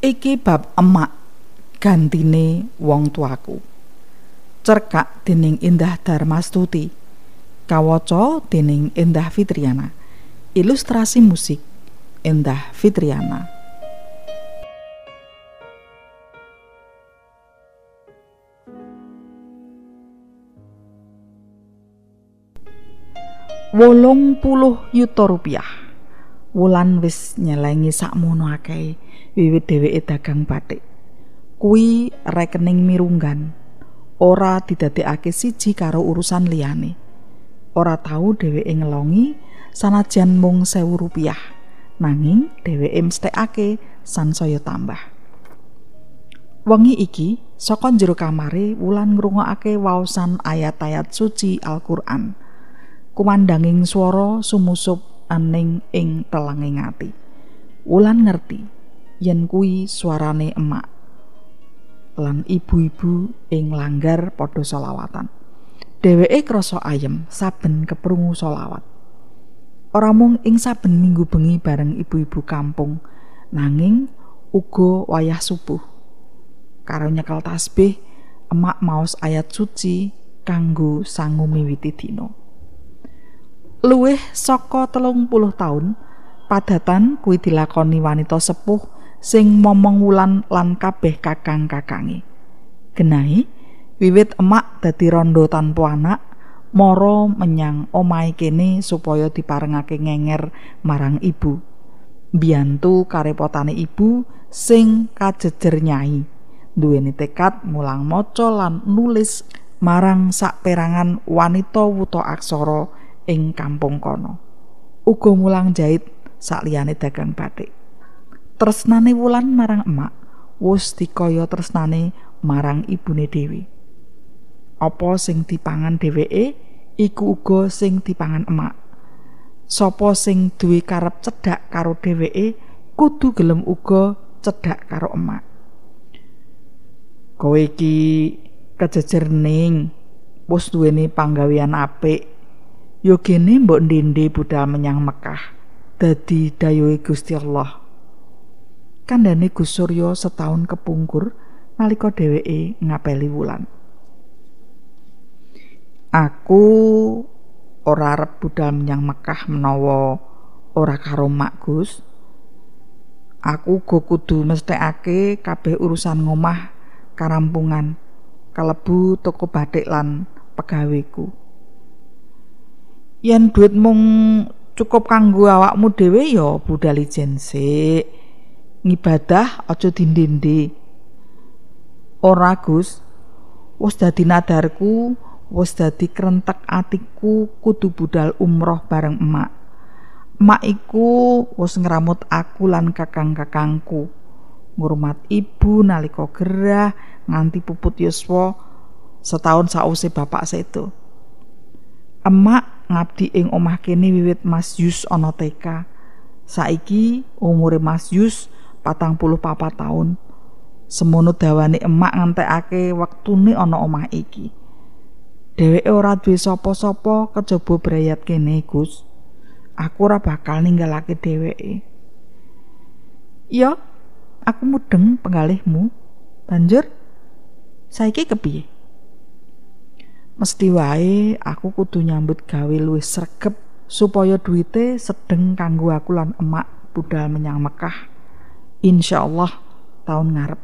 Iki bab emak gantine wong tuaku. Cerkak dening Indah Darmastuti. Kawaca dening Endah Fitriana. Ilustrasi musik Endah Fitriana. Rp80 juta. Wulan wis nyelengi sakmono akeh wiwit dheweke dagang batik. Kuwi rekening mirunggan, ora didadekake siji karo urusan liyane. Ora tau dheweke ngelongi sanajan mung Rp1.000, nanging dheweke mesthekake sansaya tambah. Wengi iki saka njero kamare Wulan ngrungokake waosan ayat-ayat suci Al-Qur'an. Kumandanging swara sumusup aning ing telenging ati. Wulan ngerti yen kuwi suarane emak lan ibu-ibu ing langgar padha selawatan. Dheweke krasa ayem saben keprungu selawat. Ora mung ing saben minggu bengi bareng ibu-ibu kampung, nanging uga wayah subuh. Karo nyekel tasbih, emak maos ayat suci kanggo sangu miwiti dina. Luwih saka 30 taun padatan kuwi dilakoni wanita sepuh sing momong Wulan lan kabeh kakang-kakange. Genahe wiwit emak dadi randha tanpa anak, mara menyang omahe kene supaya diparengake ngenger marang ibu. Mbiyantu karepotane ibu sing kajejer nyai, duweni tekad mulang maca lan nulis marang saperangan wanita wuta aksara ing kampung kono. Uga mulang jait sakliyane dagang batik. Tresnane Wulan marang emak wis dikaya tresnane marang ibune dhewe. Apa sing dipangan dheweke iku uga sing dipangan emak. Sapa sing duwe karep cedhak karo dheweke kudu gelem uga cedhak karo emak. Kowe iki kejejer ning wis duweni panggawean apik. Yo kene mbok ndende budal menyang Mekah dadi dayuhe Gusti Allah. Kandhane Gus Surya setahun kepungkur nalika dheweke ngapeli Wulan. Aku ora arep budal menyang Mekah menawa ora karo mak Gus. Aku uga kudu mesthekake kabeh urusan ngomah karampungan, kalebu toko batik lan pegaweku. Yen duit mung cukup kanggo awakmu dhewe ya budal ijen sik. Ngibadah aja dindende. Ora Gus, wis dadi nadarku, wis dadi krentek atiku kudu budal umroh bareng emak. Emak iku wis ngramut aku lan kakang-kakangku. Ngurmat ibu nalika gerah nganti puput yuswa setahun sakwise bapak sedo. Emak ngabdi ing omah kene wiwit Mas Yus ana TK. Saiki umure Mas Yus 44 taun. Semono dawane emak ngentekake wektune ana omah iki. Dheweke ora duwe sapa-sapa kejaba brayat kene, Gus. Aku ora bakal ninggalake dheweke. Ya, aku mudeng penggalihmu. Banjur saiki kepiye? Mesti wae aku kudu nyambut gawe luwih sregep supaya duwite sedeng kanggo aku lan emak budal menyang Mekah. Insyaallah taun ngarep.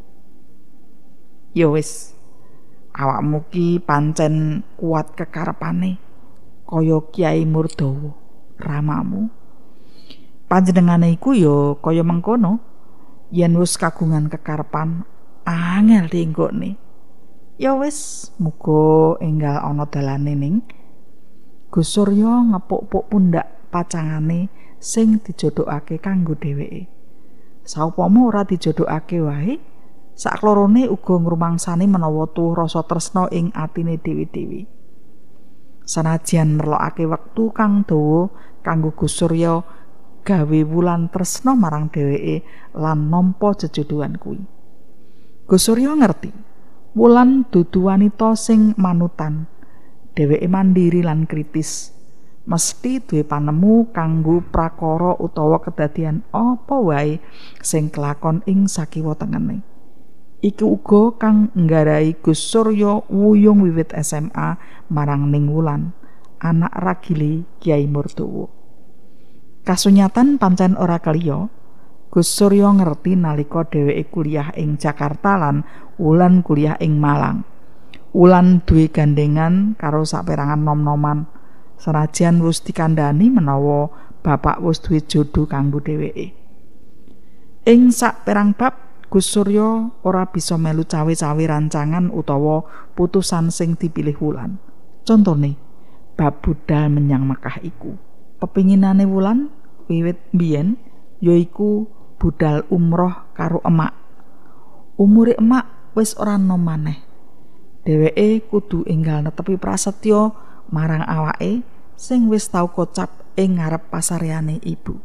Ya wis, awakmu ki pancen kuat kekarepane kaya Kyai Murdawa ramamu. Panjenengane iku ya kaya mengkono, yen wis kagungan kekarepan angel dienggokne. Ya wis, muga enggal ana dalane ning. Gus Surya ngepuk-puk pundak pacangane sing dijodhokake kanggo dheweke. Saupama ora dijodhokake wae, saklorone uga ngrumangsani menawa tuwuh rasa tresna ing atine dhewe-dhewe. Sanajan merlokake wektu kang dawa kanggo Gus Surya gawe Wulan tresna marang dheweke lan nampa jejodhoan kuwi. Gus Surya ngerti Wulan dudu wanita sing manutan. Dheweke mandiri lan kritis. mesti duwe panemu kanggo prakara utawa kedadian apa wae sing kelakon ing sakiwa tengene. Iki uga kang nggarai Gus Surya wuyung wiwit SMA marang Ning Wulan, anak ragile Kyai Murtowo. Kasunyatan pancen ora keliya. Gus Surya ngerti nalika dheweke kuliah ing Jakarta lan Wulan kuliah ing Malang. Wulan duwe gandengan karo saperangan nom-noman, senajan wis dikandhani menawa bapak wis duwe jodoh kanggo dheweke. Ing saperang bab Gus Surya ora bisa melu cawe-cawe rancangan utawa putusan sing dipilih Wulan. Contone, bab budal menyang Mekah iku. Pepinginane Wulan wiwit biyen yaiku budal umroh karo emak. Umure emak wis ora enom maneh. Dheweke kudu enggal netepi prasetya marang awake sing wis tau kocap ing ngarep pasaryane ibu.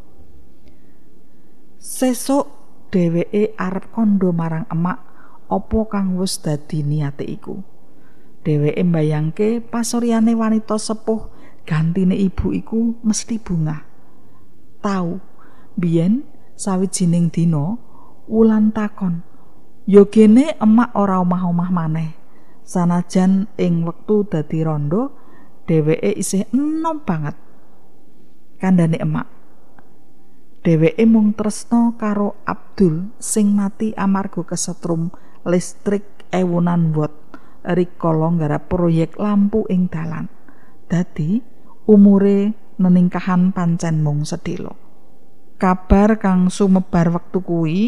Sesuk dheweke arep kandha marang emak apa kang wis dadi niate iku. Dheweke mbayangke pasaryane wanita sepuh gantine ibu iku mesti bungah. Tau biyen sawijining dina Wulan takon, "Ya gene emak ora omah-omah maneh." Sanajan ing wektu dadi randha, dheweke isih enom banget. Kandhane emak, dheweke mung tresna karo Abdul sing mati amarga kesetrum listrik ewunan watt rikala nggarap proyek lampu ing dalan. Dadi umure neningkahan pancen mung sedhela. Kabar kang sumebar wektu kuwi,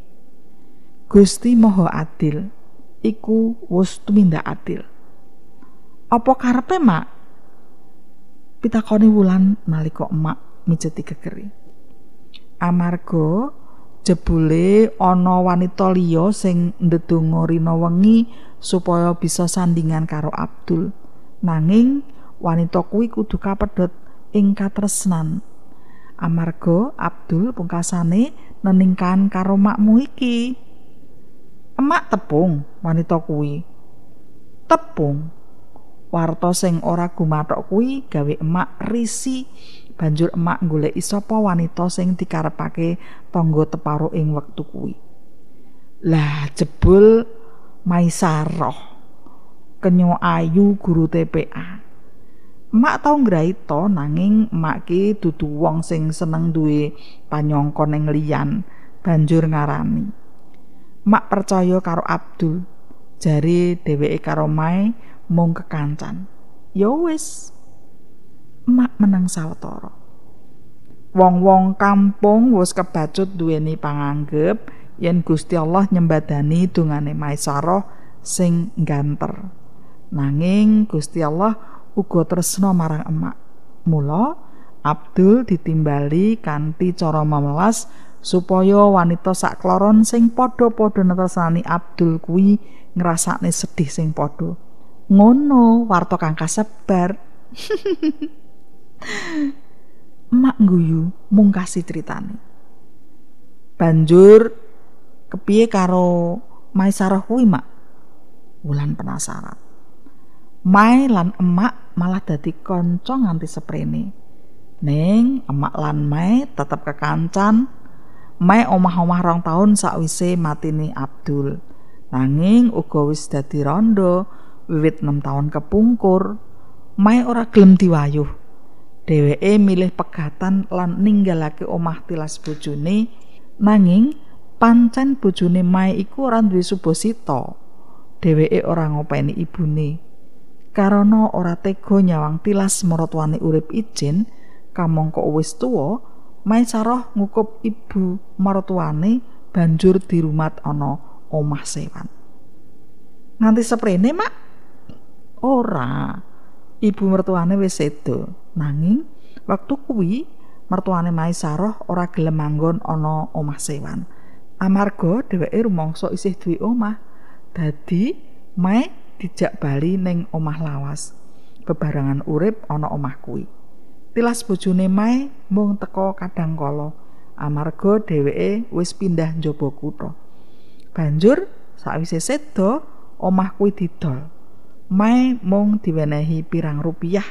Gusti Maha Adil iku wis tumindak adil. Apa karepe, Mak? Pitakoni Wulan nalika emak mijeti gegeri. Amarga jebule ana wanita liya sing ndedonga rina wengi supaya bisa sandingan karo Abdul. Nanging wanita kuwi kudu kapedhot ing katresnan. Amarga Abdul pungkasane neningkan karo makmu iki. Emak tepung wanita kuwi. Tepung. Warta sing ora gumathok kuwi gawe emak risi. Banjur emak goleki sapa wanita sing dikarepake tangga teparo ing wektu kuwi. Lah jebul Maisarah. Kenya ayu guru TPA. Emak tau ngraita nanging emak ki dudu wong sing seneng duwe panyangka ning liyan, banjur ngarani. Emak percaya karo Abdul, jare dheweke karo Mai mung kekancan. Ya wis. Emak meneng sawetara. Wong-wong kampung wis kebacut duweni panganggep yen Gusti Allah nyembadani dongane Maisarah sing ganter. Nanging Gusti Allah uga tresna marang emak. Mula Abdul ditimbali kanthi cara memelas supaya wanita sakloron sing padha-padha netresani Abdul kuwi ngrasakne sedih sing padha. Ngono warta kang kasebar. Emak guyu mungkasi critane. Banjur kepiye karo Maisarah kuwi, Mak? Wulan penasaran. Mai lan emak malah dadi kanca nganti seprene. Ning emak lan Mai tetep kekancan. Mai omah-omah 2 taun sakwise matine Abdul. Nanging uga wis dadi randha wiwit 6 taun kepungkur. Mai ora gelem diwayuh. Dheweke milih pegatan lan ninggalake omah tilas bojone. Nanging pancen bojone Mai iku ora duwe subasita. Dheweke ora ngopeni ibune. Karana ora tega nyawang tilas maratuwane urip ijin, kamangka wis tuwa, Maisarah ngukup ibu maratuwane banjur dirumat ana omah sewan. Nganti seprene, Mak? Ora. Ibu mertuane wis sedo. Nanging waktu kuwi mertuane Maisarah ora gelem manggon ana omah sewan. Amarga dheweke rumangsa isih duwe omah. Dadi Mai dijak bali ning omah lawas. Bebarengan urip ana omah kuwi. Tilas bojone Mai mung teka kadangkala amarga dheweke wis pindah njaba kutha. Banjur sakwise seda, omah kuwi didol. Mai mung diwenehi pirang rupiah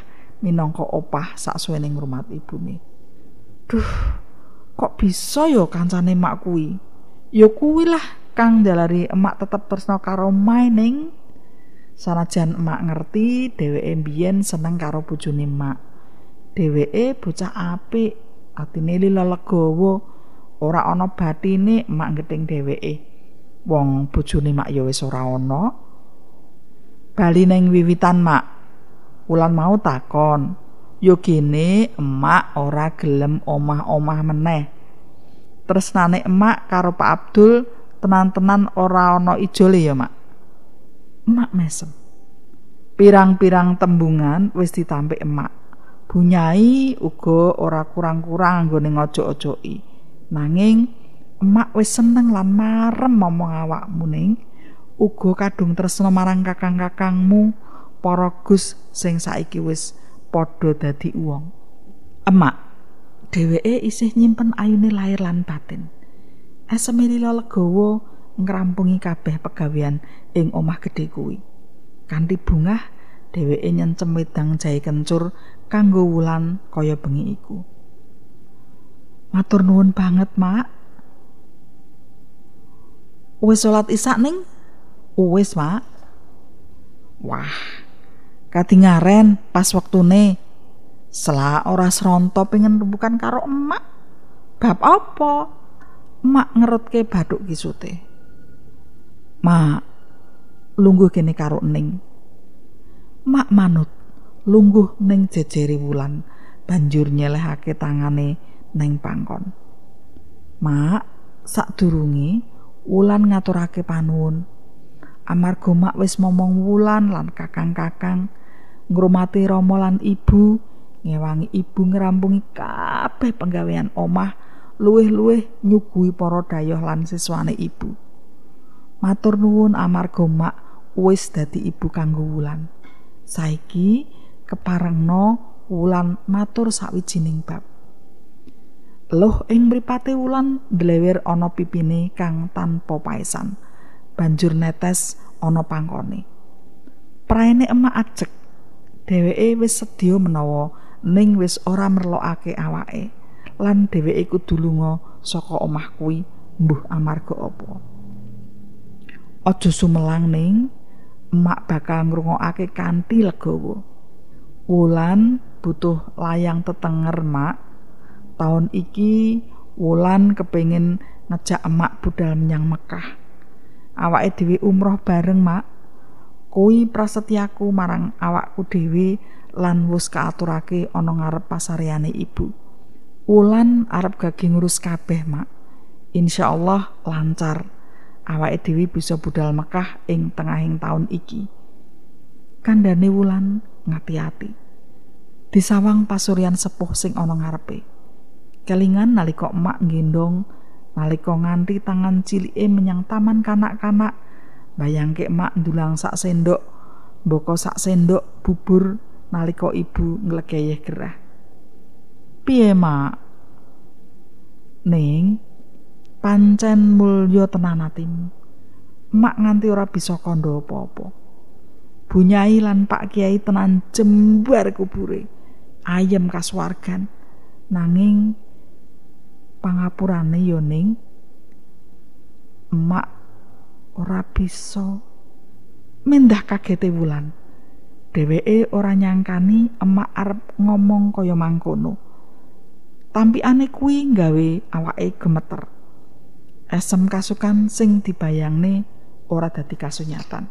minangka opah saksuwene ngrumat ibune. Duh, kok bisa ya kancane emak kuwi? Ya kuwi lah kang njalari emak tetep tresna karo Mai ning. Sanajan emak ngerti dheweke mbiyen seneng karo bojone emak. Dheweke bocah apik, atine lelegawa, ora ana bathine emak gething dheweke. Wong bojone emak ya wis ora ana. Bali ning wiwitan mak. Wulan mau takon, "Yo gene emak ora gelem omah-omah meneh." Tresnane emak karo Pak Abdul tenan-tenan ora ana ijole ya, Mak. Emak mesem. Pirang-pirang tembungan wis ditampik emak. Bunyai uga ora kurang-kurang anggone ngojok-ojoki. Nanging emak wis seneng lan marem momong awakmu ning uga kadung tresna marang kakang-kakangmu para Gus sing saiki wis padha dadi wong. Emak dheweke isih nyimpen ayune lahir lan batin. Eseme legawa ngrampungi kabeh pegawean ing omah gedhe kuwi. Kanthi bungah dheweke nyencem wedang jahe kencur kanggo wulan kaya bengi iku. Matur nuwun banget, Mak. Wis salat Isya ning? Wis, Mak. Wah, kadingaren pas wektune. Selak ora sronto pengen rembukan karo emak. Bab apa? Emak ngerutke bathuk kisute. Mak, lungguh kene karo Ning. Mak manut, lungguh ning jejere wulan, banjur nyelehake tangane ning pangkon. Mak, sadurunge wulan ngaturake panuwun. Amarga mak wis momong wulan lan kakang-kakang ngrumati rama lan ibu, ngewangi ibu ngrampungi kabeh penggawean omah, luwih-luwih nyuguhi para dayoh lan siswane ibu. Matur nuwun amarga mak wis dadi ibu kanggo wulan. Saiki keparengna wulan matur sawijining bab. Loh ing mripate wulan ndlewer ana pipine kang tanpa paesan, banjur netes ana pangkone. Praene emak ajeg. Dheweke wis sedya menawa Ning wis ora merlokake awake lan dheweke kudu lunga saka omah kuwi mbuh amarga apa. Aja sumelang Ning, emak bakal ngrungokake kanthi legawa. Wulan butuh layang tetenger, Mak. Taun iki Wulan kepengin ngejak emak budal menyang Mekah. Awake dhewe umroh bareng, Mak. Kuwi prasetyaku marang awakku dhewe lan wis kaaturake ana ngarep pasareane ibu. Wulan arep gage ngurus kabeh, Mak. Insyaallah lancar. Awake dhewe bisa budal Mekah ing tengahing taun iki. Kandhane Wulan ngati-ati. Disawang pasuryan sepuh sing ana ngarepe. Kelingan nalika emak nggendong nalika nganti tangan cilike menyang taman kanak-kanak, bayangke emak ndulang sak sendok, mboko sak sendok bubur nalika ibu nglegeyeh gerah. Piye, Mak? Ning, pancen mulya tenan atimu. Emak nganti ora bisa kandha apa-apa. Bunyai lan Pak Kiai tenan jembar kubure. Ayem kasuwargan. Nanging pangapurane ya Ning, emak ora bisa. Mendah kagete Wulan. Dheweke ora nyangkani emak arep ngomong kaya mangkono. Tampikane kuwi nggawe awake gemeter. Esem kasukan sing dibayangne ora dadi kasunyatan.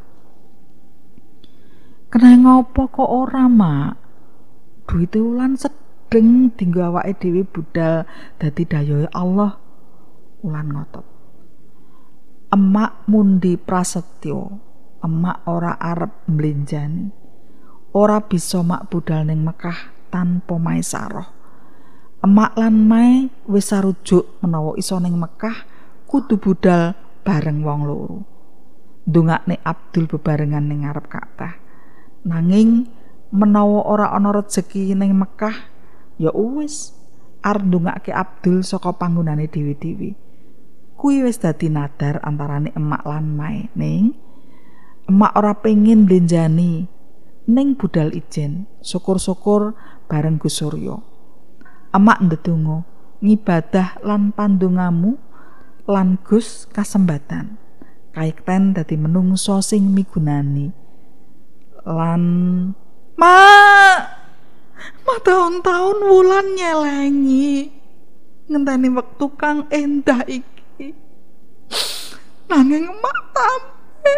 Kena ngopo kok ora, Mak? Duite Wulan sedeng dinggo awake dhewe budal dadi dayohe Allah. Wulan ngotot. Emak mundi prasetyo. Emak ora arep mblenjani. Ora bisa mak budal ning Mekah tanpa Maisarah. Emak lan Mai wis sarujuk menawa iso ning Mekah kudu budal bareng wong loro. Ndongakne Abdul bebarengan ning ngarep Ka'bah. Nanging menawa ora ana rejeki ning Mekah, ya wis arep ndongake Abdul saka panggonane dhewe-dhewe. Kuwi wis dadi nadar antarane emak lan Mai. Ning emak ora pengin mblenjani. ning budal ijen, syukur-syukur bareng Gus Surya. Emak ndedonga ngibadah lan pandongamu lan Gus kasembatan kaikten dadi menungso sing migunani lan ma tahun-tahun wulan nyelengi ngenteni wektu kang endah iki nanging emak tampe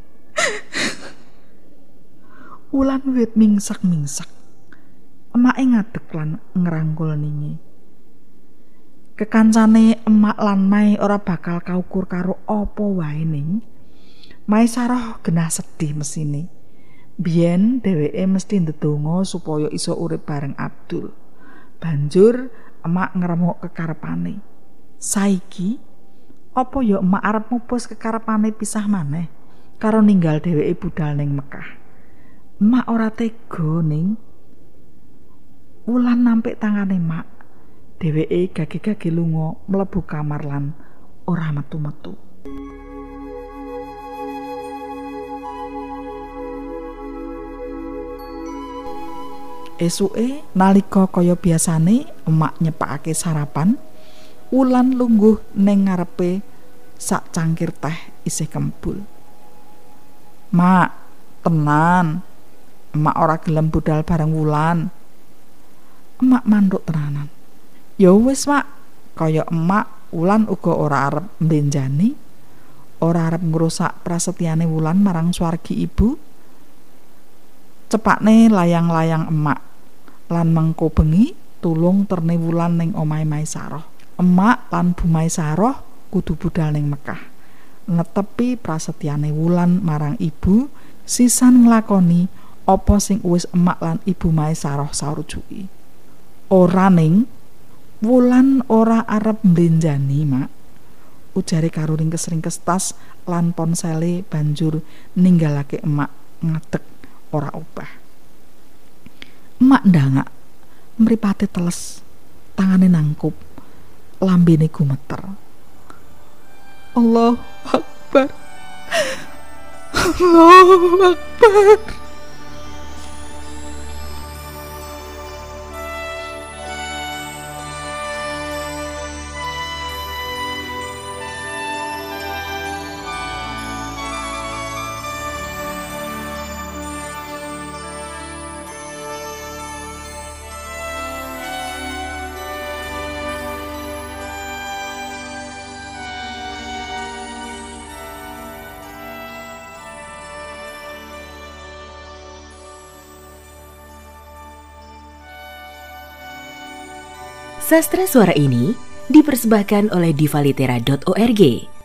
wulan wit mingsak emak ngadeg lan ngrangkul ningi kekancane emak lan Mai ora bakal kaukur karo apa wae ning Mai Saroh genah sedih mesine biyen dheweke mesti ndedonga supaya iso urip bareng Abdul banjur emak ngremuk kekarepane saiki apa ya emak arep mupus kekarepane pisah maneh karo ninggal dheweke budal ning Mekah emak ora tega ning wulan nampik tangane emak dheweke gage-gage lunga mlebu kamar lan ora metu-metu. Esuke nalika kaya biasane emak nyepakake sarapan, wulan lungguh ning ngarepe sak cangkir teh isih kembul. Mak, tenan. Emak ora gelem budal bareng wulan. Emak manduk tenanan. Ya wis mak, kaya emak wulan uga ora arep mbenjani, ora arep ngrusak prasetyane wulan marang swargi ibu. Cepakne layang-layang emak lan mengko bengi tulung terne wulan ning omahe Mai Saroh. Emak lan Bu Mai Saroh kudu budal ning Mekah. Netepi prasetyane wulan marang ibu, sisan nglakoni apa sing wis emak lan Ibu Mai Saroh sarujuki. Ora ning wulan ora arep mbenjani mak ujare karo ringkes-ringkes tas lan ponsele banjur ninggalake emak ngadeg ora obah emak ndangak mripate teles tangane nangkup lambene gumeter Allahu Akbar Allahu Akbar. Sastra Suara ini dipersembahkan oleh divalitera.org.